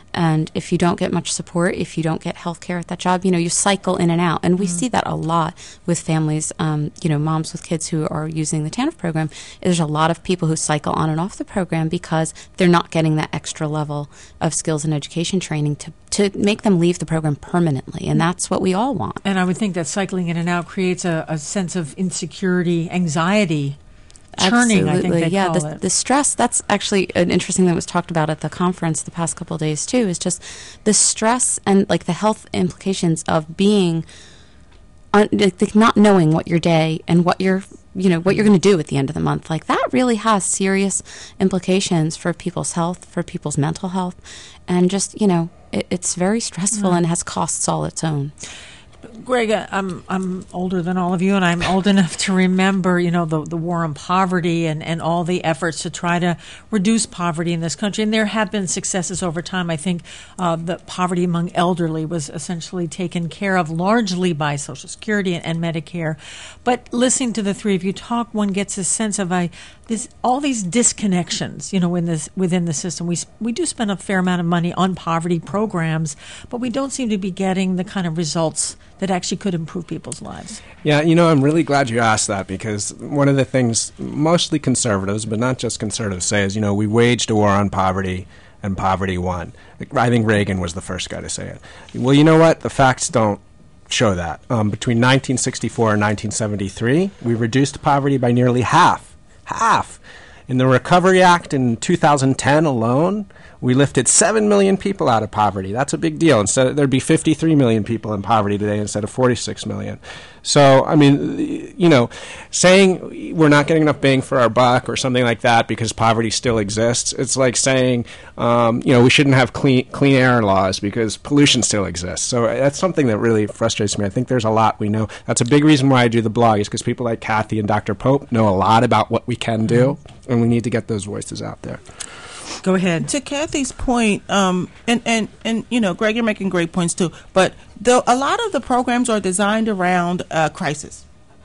And if you don't get much support, if you don't get health care at that job, you know, you cycle in and out. And we Mm-hmm. see that a lot with families, um, you know, moms with kids who are using the TANF program. There's a lot of people who cycle on and off the program because they're not getting that extra level of skills and education training to, to make them leave the program permanently. And that's what we all want. And I would think that cycling in and out creates a, a sense of insecurity, anxiety, churning, I think Absolutely. they yeah, call the, it. the stress, that's actually an interesting thing that was talked about at the conference the past couple of days too, is just the stress and like the health implications of being un, like not knowing what your day and what you're you know what you're going to do at the end of the month. Like that really has serious implications for people's health, for people's mental health, and just you know it, it's very stressful Mm. and has costs all its own. Greg, I'm I'm older than all of you, and I'm old enough to remember, you know, the the war on poverty and, and all the efforts to try to reduce poverty in this country. And there have been successes over time. I think uh, that poverty among elderly was essentially taken care of largely by Social Security and, and Medicare. But listening to the three of you talk, one gets a sense of I this all these disconnections, you know, in this within the system. We we do spend a fair amount of money on poverty programs, but we don't seem to be getting the kind of results that actually could improve people's lives. Yeah, you know, I'm really glad you asked that because one of the things mostly conservatives, but not just conservatives, say is, you know, we waged a war on poverty and poverty won. I think Reagan was the first guy to say it. Well, you know what? The facts don't show that. Um, between nineteen sixty-four and nineteen seventy-three, we reduced poverty by nearly half. Half. In the Recovery Act in two thousand ten alone, we lifted seven million people out of poverty. That's a big deal. Instead, there'd be fifty-three million people in poverty today instead of forty-six million. So, I mean, you know, saying we're not getting enough bang for our buck or something like that because poverty still exists, it's like saying, um, you know, we shouldn't have clean clean air laws because pollution still exists. So that's something that really frustrates me. I think there's a lot we know. That's a big reason why I do the blog is because people like Kathy and Doctor Pope know a lot about what we can do, and we need to get those voices out there. Go ahead. To Kathy's point, um, and, and, and, you know, Greg, you're making great points too, but the, a lot of the programs are designed around uh, crisis.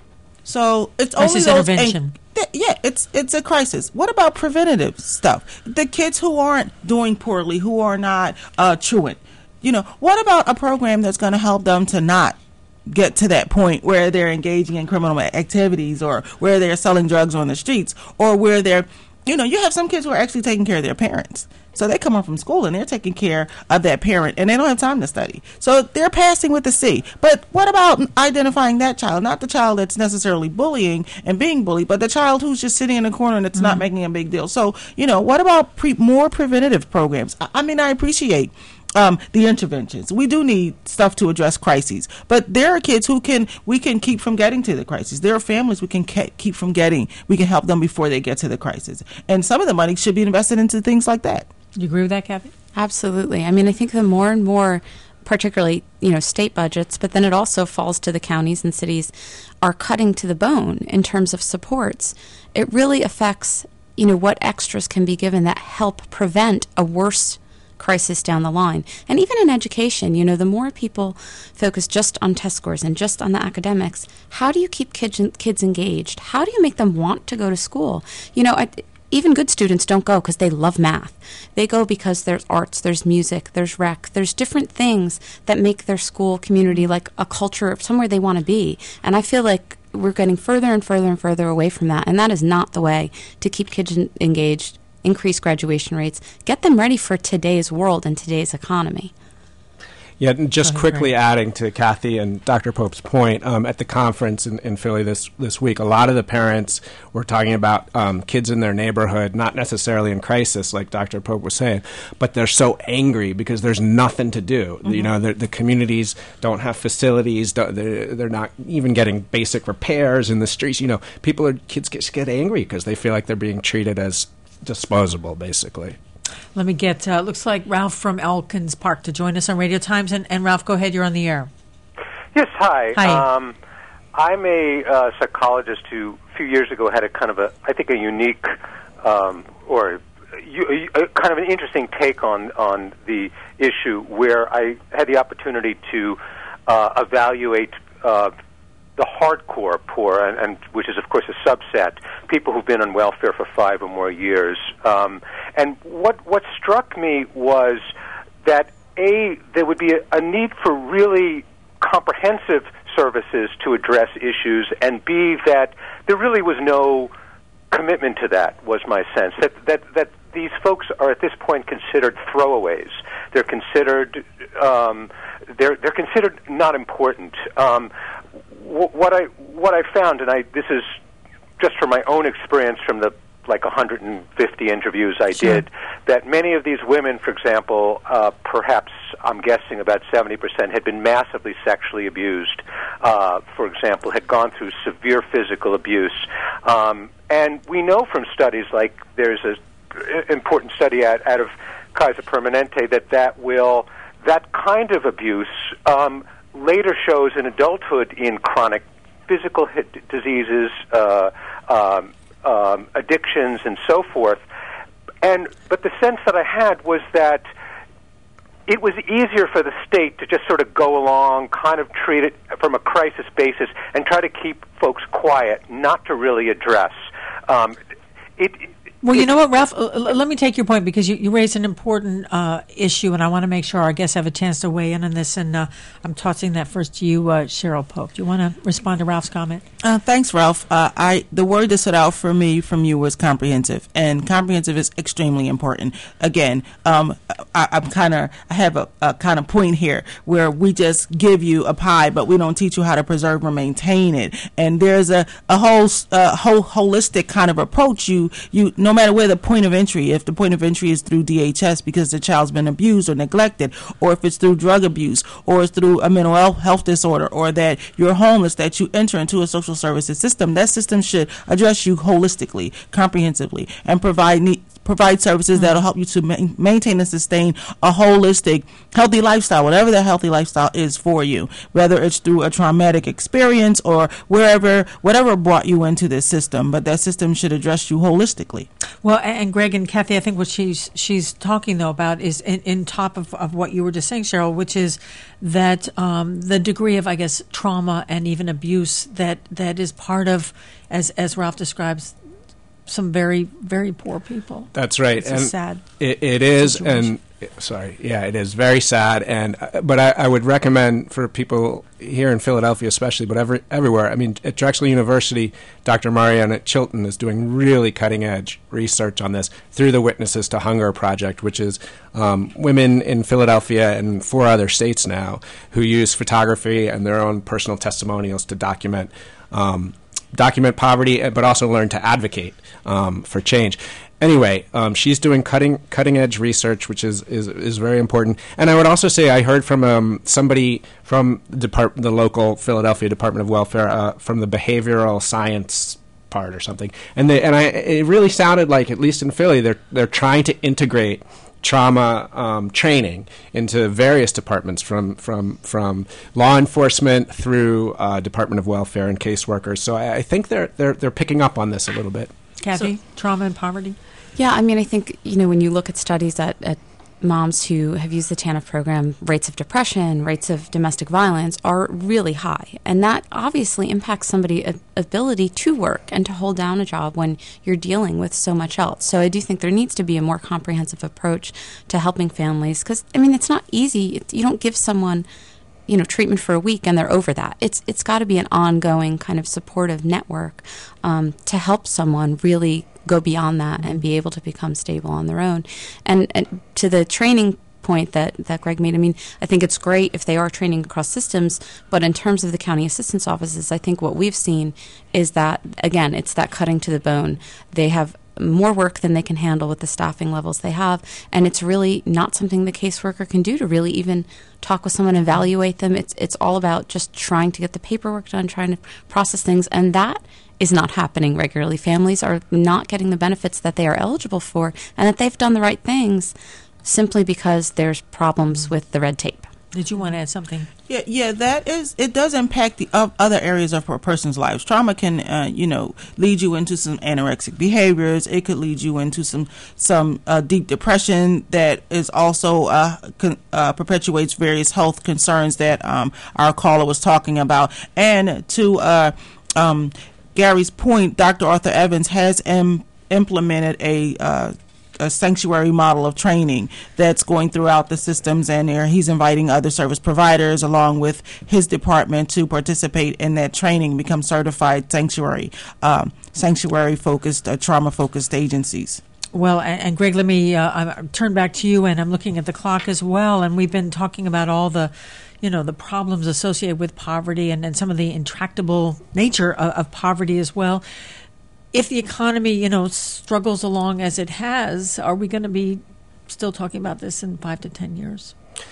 So it's Crisis only those, intervention. and, yeah, it's it's a crisis. What about preventative stuff? The kids who aren't doing poorly, who are not uh, truant, you know, what about a program that's going to help them to not get to that point where they're engaging in criminal activities or where they're selling drugs on the streets or where they're, you know, you have some kids who are actually taking care of their parents. So they come home from school and they're taking care of that parent and they don't have time to study. So they're passing with a C. But what about identifying that child? Not the child that's necessarily bullying and being bullied, but the child who's just sitting in a corner and that's mm-hmm. not making a big deal. So, you know, what about pre- more preventative programs? I, I mean, I appreciate Um, the interventions. We do need stuff to address crises, but there are kids who can we can keep from getting to the crisis. There are families we can ke- keep from getting. We can help them before they get to the crisis, and some of the money should be invested into things like that. You agree with that, Kathy? Absolutely. I mean, I think the more and more, particularly you know, state budgets, but then it also falls to the counties and cities, are cutting to the bone in terms of supports. It really affects you know what extras can be given that help prevent a worse crisis down the line. And even in education, you know, the more people focus just on test scores and just on the academics, how do you keep kids kids engaged? How do you make them want to go to school? You know, I, even good students don't go because they love math. They go because there's arts, there's music, there's rec, there's different things that make their school community like a culture of somewhere they want to be. And I feel like we're getting further and further and further away from that. And that is not the way to keep kids engaged, increase graduation rates, get them ready for today's world and today's economy. Yeah, and just Oh, quickly great. adding to Kathy and Doctor Pope's point, um, at the conference in, in Philly this, this week, a lot of the parents were talking about um, kids in their neighborhood, not necessarily in crisis, like Doctor Pope was saying, but they're so angry because there's nothing to do. Mm-hmm. You know, the, the communities don't have facilities, don't, they're, they're not even getting basic repairs in the streets. You know, people are kids get, get angry because they feel like they're being treated as disposable, basically. Let me get, uh, looks like Ralph from Elkins Park to join us on Radio Times. And, and Ralph, go ahead, you're on the air. Yes, hi. Hi. Um, I'm a uh, psychologist who a few years ago had a kind of a, I think a unique um, or a, a kind of an interesting take on, on the issue where I had the opportunity to uh, evaluate uh, the hardcore poor, and, and which is, of course, a subset, people who've been on welfare for five or more years. Um, and what what struck me was that A, there would be a, a need for really comprehensive services to address issues, and B, that there really was no commitment to that, was my sense. That, that, that these folks are at this point considered throwaways. They're considered, um, they're, they're considered not important. Um, wh- what I, what I found, and I, this is just from my own experience from the like one hundred fifty interviews I Sure. did, that many of these women, for example, uh, perhaps I'm guessing about seventy percent, had been massively sexually abused, uh, for example, had gone through severe physical abuse. Um, and we know from studies, like there's an important study out, out of Kaiser Permanente, that that will, that kind of abuse um, later shows in adulthood in chronic physical hit diseases, uh, um, Um, addictions and so forth, and but the sense that I had was that it was easier for the state to just sort of go along, kind of treat it from a crisis basis, and try to keep folks quiet, not to really address. Um, it, Well, you know what, Ralph? Uh, l- let me take your point, because you, you raised an important uh, issue, and I want to make sure our guests have a chance to weigh in on this. And uh, I'm tossing that first to you, uh, Cheryl Pope. Do you want to respond to Ralph's comment? Uh, thanks, Ralph. Uh, I the word that stood out for me from you was comprehensive, and comprehensive is extremely important. Again, um, I, I'm kind of I have a, a kind of point here where we just give you a pie, but we don't teach you how to preserve or maintain it. And there's a a whole uh, whole holistic kind of approach. You you no matter where the point of entry, if the point of entry is through D H S because the child's been abused or neglected, or if it's through drug abuse, or it's through a mental health disorder, or that you're homeless, that you enter into a social services system, that system should address you holistically, comprehensively, and provide need, provide services that will help you to ma- maintain and sustain a holistic, healthy lifestyle, whatever that healthy lifestyle is for you, whether it's through a traumatic experience or wherever, whatever brought you into this system. But that system should address you holistically. Well, and Greg and Kathy, I think what she's she's talking though about is in, in top of, of what you were just saying, Cheryl, which is that um, the degree of, I guess, trauma and even abuse that that is part of, as as Ralph describes, some very, very poor people. That's right. It's and a sad it, it is, situation. and sorry, yeah, it is very sad. And uh, but I, I would recommend for people here in Philadelphia, especially, but every, everywhere. I mean, at Drexel University, Doctor Marianne Chilton is doing really cutting edge research on this through the Witnesses to Hunger Project, which is um, women in Philadelphia and four other states now who use photography and their own personal testimonials to document. Um, document poverty, but also learn to advocate um, for change. Anyway, um, she's doing cutting cutting edge research, which is, is, is very important. And I would also say I heard from um, somebody from the, Depart- the local Philadelphia Department of Welfare, uh, from the behavioral science part or something. And they, and I it really sounded like, at least in Philly, they're they're trying to integrate trauma um, training into various departments, from from from law enforcement through uh, Department of Welfare and caseworkers. So I, I think they're they're they're picking up on this a little bit. Kathy, so, trauma and poverty. Yeah, I mean, I think, you know, when you look at studies at, at moms who have used the TANF program, rates of depression, rates of domestic violence are really high. And that obviously impacts somebody's ability to work and to hold down a job when you're dealing with so much else. So I do think there needs to be a more comprehensive approach to helping families, because, I mean, it's not easy. It, you don't give someone, you know, treatment for a week and they're over that. It's It's got to be an ongoing kind of supportive network um, to help someone really go beyond that and be able to become stable on their own. And, and to the training point that, that Greg made, I mean, I think it's great if they are training across systems, but in terms of the county assistance offices, I think what we've seen is that, again, it's that cutting to the bone. They have more work than they can handle with the staffing levels they have, and it's really not something the caseworker can do to really even talk with someone, evaluate them. It's it's all about just trying to get the paperwork done, trying to process things, and that is not happening regularly. Families are not getting the benefits that they are eligible for, and that they've done the right things simply because there's problems with the red tape. Did you want to add something? Yeah, yeah, that is, it does impact the uh, other areas of a person's lives. Trauma can, uh, you know, lead you into some anorexic behaviors. It could lead you into some some uh, deep depression that is also uh, con- uh, perpetuates various health concerns that um, our caller was talking about. And to uh, um, Gary's point, Doctor Arthur Evans has im- implemented a uh, a sanctuary model of training that's going throughout the systems, and there he's inviting other service providers along with his department to participate in that training, become certified sanctuary, um, sanctuary-focused, uh, trauma-focused agencies. Well, and, and Greg, let me uh, turn back to you, and I'm looking at the clock as well, and we've been talking about all the, you know, the problems associated with poverty and, and some of the intractable nature of, of poverty as well. If the economy, you know, struggles along as it has, are we going to be still talking about this in five to ten years?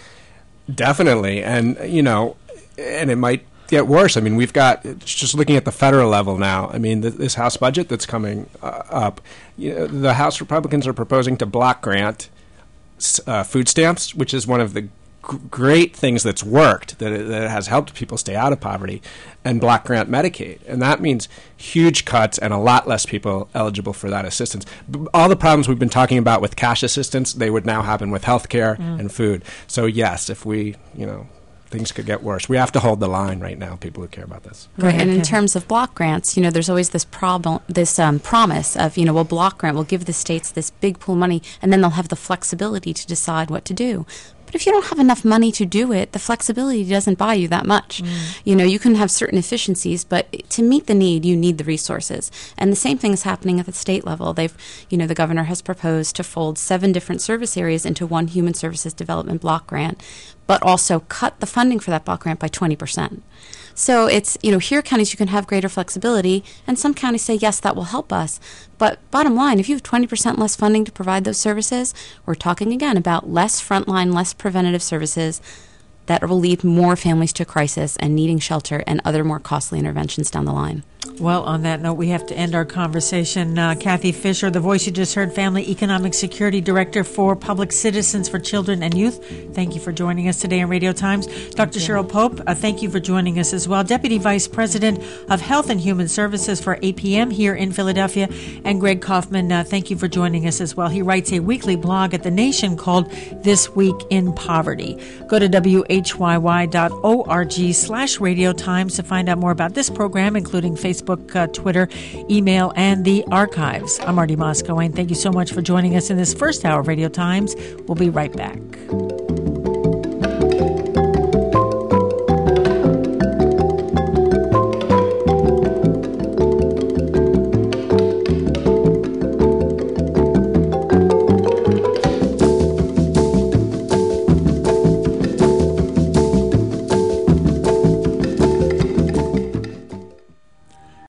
Definitely. And, you know, and it might get worse. I mean, we've got, just looking at the federal level now, I mean, th- this House budget that's coming uh, up, you know, the House Republicans are proposing to block grant uh, food stamps, which is one of the g- great things that's worked, that it, that it has helped people stay out of poverty, and block grant Medicaid. And that means huge cuts and a lot less people eligible for that assistance. B- all the problems we've been talking about with cash assistance, they would now happen with health care mm. and food. So, yes, if we, you know, things could get worse. We have to hold the line right now, people who care about this. Right, and in terms of block grants, you know, there's always this problem, this um, promise of, you know, well, block grant will give the states this big pool of money, and then they'll have the flexibility to decide what to do. But if you don't have enough money to do it, the flexibility doesn't buy you that much. Mm. You know, you can have certain efficiencies, but to meet the need, you need the resources. And the same thing is happening at the state level. They've, you know, the governor has proposed to fold seven different service areas into one human services development block grant, but also cut the funding for that block grant by twenty percent. So it's, you know, here counties you can have greater flexibility, and some counties say, yes, that will help us. But bottom line, if you have twenty percent less funding to provide those services, we're talking again about less frontline, less preventative services that will lead more families to crisis and needing shelter and other more costly interventions down the line. Well, on that note, we have to end our conversation. Uh, Kathy Fisher, the voice you just heard, Family Economic Security Director for Public Citizens for Children and Youth. Thank you for joining us today on Radio Times. Doctor Cheryl Pope, uh, thank you for joining us as well. Deputy Vice President of Health and Human Services for A P M here in Philadelphia. And Greg Kaufman, uh, thank you for joining us as well. He writes a weekly blog at The Nation called This Week in Poverty. Go to W H Y Y dot org slash Radio Times to find out more about this program, including Facebook, uh, Twitter, email, and the archives. I'm Marty Moscow, and thank you so much for joining us in this first hour of Radio Times. We'll be right back.